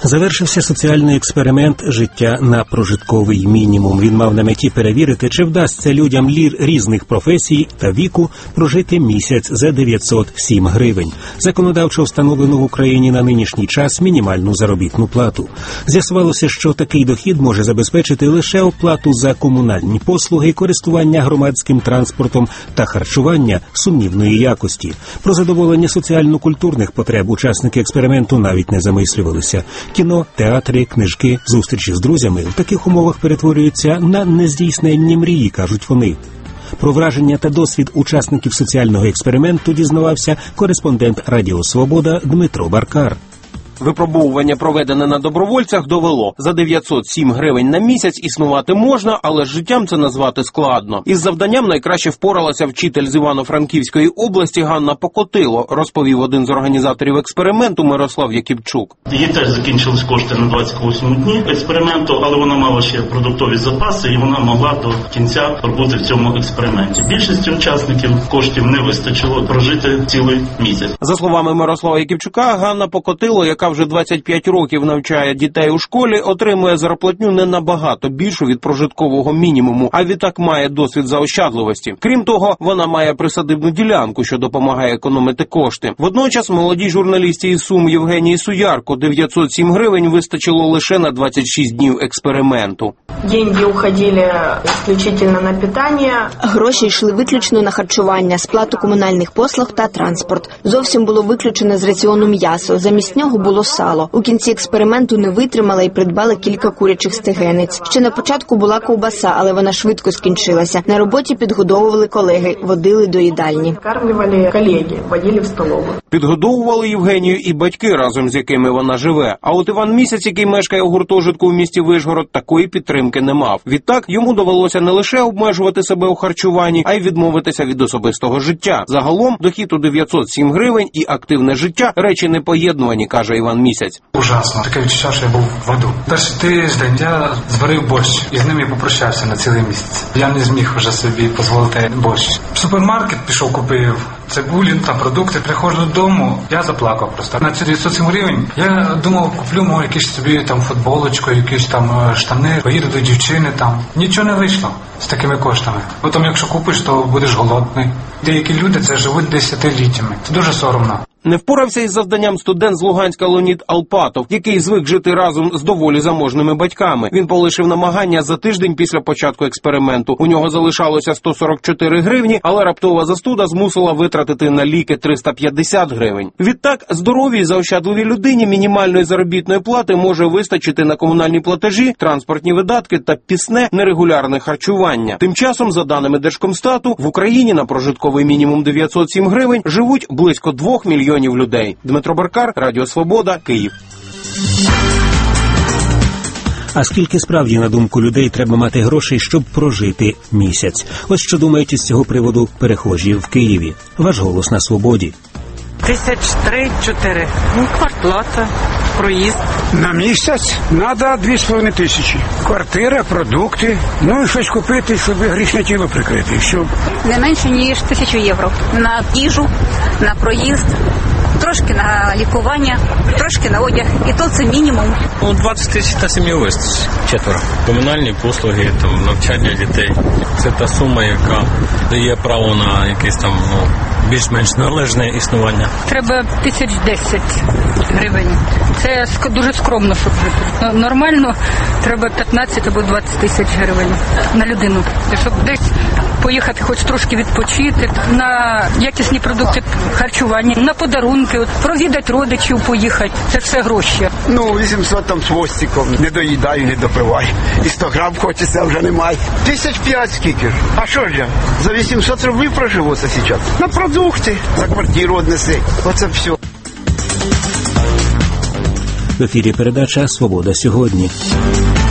Завершився соціальний експеримент «Життя на прожитковий мінімум». Він мав на меті перевірити, чи вдасться людям різних професій та віку прожити місяць за 907 гривень. Законодавчо встановлено в Україні на нинішній час мінімальну заробітну плату. З'ясувалося, що такий дохід може забезпечити лише оплату за комунальні послуги, користування громадським транспортом та харчування сумнівної якості. Про задоволення соціально-культурних потреб учасники експерименту навіть не замислювалися. Кіно, театри, книжки, зустрічі з друзями в таких умовах перетворюються на нездійсненні мрії, кажуть вони. Про враження та досвід учасників соціального експерименту дізнавався кореспондент Радіо Свобода Дмитро Баркар. Випробовування, проведене на добровольцях, довело: за 907 гривень на місяць існувати можна, але з життям це назвати складно. Із завданням найкраще впоралася вчитель з Івано-Франківської області Ганна Покотило, розповів один з організаторів експерименту Мирослав Яківчук. Їй теж закінчились кошти на 28 дні експерименту, але вона мала ще продуктові запаси і вона могла до кінця пробути в цьому експерименті. Більшості учасників коштів не вистачило прожити цілий місяць. За словами Мирослава Яківчука, Ганна Покотило, яка вже 25 років навчає дітей у школі, отримує зарплатню не набагато більшу від прожиткового мінімуму, а відтак має досвід заощадливості. Крім того, вона має присадибну ділянку, що допомагає економити кошти. Водночас молодій журналісті із Сум Євгенії Суярко 907 гривень вистачило лише на 26 днів експерименту. Деньги уходили исключительно на питання. Гроші йшли виключно на харчування, сплату комунальних послуг та транспорт. Зовсім було виключено з раціону м'ясо, замість нього було сало. У кінці експерименту не витримала і придбала кілька курячих стегенець. Ще на початку була ковбаса, але вона швидко скінчилася. На роботі підгодовували колеги, водили до їдальні. Кормлювали колеги, водили в столову. Підгодовували Євгенію і батьки, разом з якими вона живе. А от Іван Місяць, який мешкає у гуртожитку в місті Вишгород, такої підтримки не мав. Відтак, йому довелося не лише обмежувати себе у харчуванні, а й відмовитися від особистого життя. Загалом, дохід у 907 гривень і активне життя – речі непоєднувані, каже Іван Місяць. Ужасно. Таке відчуття, що я був в аду. Перший тиждень я зварив борщ і з ним я попрощався на цілий місяць. Я не зміг вже собі дозволити борщ. В супермаркет пішов, купив цибулю та продукти. Приходжу додому, я заплакав просто. На ці 907 гривень я думав, куплю, може, якісь собі там футболочку, якісь там штани, поїду до дівчини там. Нічого не вийшло з такими коштами. Потім, якщо купиш, то будеш голодний. Деякі люди це живуть десятиліттями. Це дуже соромно. Не впорався із завданням студент з Луганська Леонід Алпатов, який звик жити разом з доволі заможними батьками. Він полишив намагання за тиждень після початку експерименту. У нього залишалося 144 гривні, але раптова застуда змусила витратити на ліки 350 гривень. Відтак, здоровій заощадливій людині мінімальної заробітної плати може вистачити на комунальні платежі, транспортні видатки та пісне нерегулярне харчування. Тим часом, за даними Держкомстату, в Україні на прожитковий мінімум 907 гривень живуть близько 2 мільйонів людей. Дмитро Баркар, Радіо Свобода, Київ. А скільки справді, на думку людей, треба мати грошей, щоб прожити місяць? Ось що думають із цього приводу перехожі в Києві. Ваш голос на Свободі. 3-4. Квартплата, проїзд. На місяць треба 2500. Квартира, продукти, ну і щось купити, щоб грішне тіло прикрити. Щоб... Не менше, ніж 1000 євро. На їжу, на проїзд, трошки на лікування, трошки на одяг. І то це мінімум. 20 тисяч на сім'ю вистачить. 4. Комунальні послуги, там, навчання дітей. Це та сума, яка дає право на якесь там, більш-менш належне існування. Треба 1010 гривень. Це дуже скромно, щоб жити. Нормально треба 15 або 20 тисяч гривень на людину. Щоб десь поїхати, хоч трошки відпочити, на якісні продукти харчування, на подарунки, провідати родичів, поїхати. Це все гроші. 800 там з хвостиком. Не доїдаю, не допиваю. І 100 грам хочеться вже немає. 1500 скільки ж? А що ж я? За 800 рублів проживуся зараз. На продукти, за квартиру однеси. Оце все. В ефірі передача «Свобода сьогодні».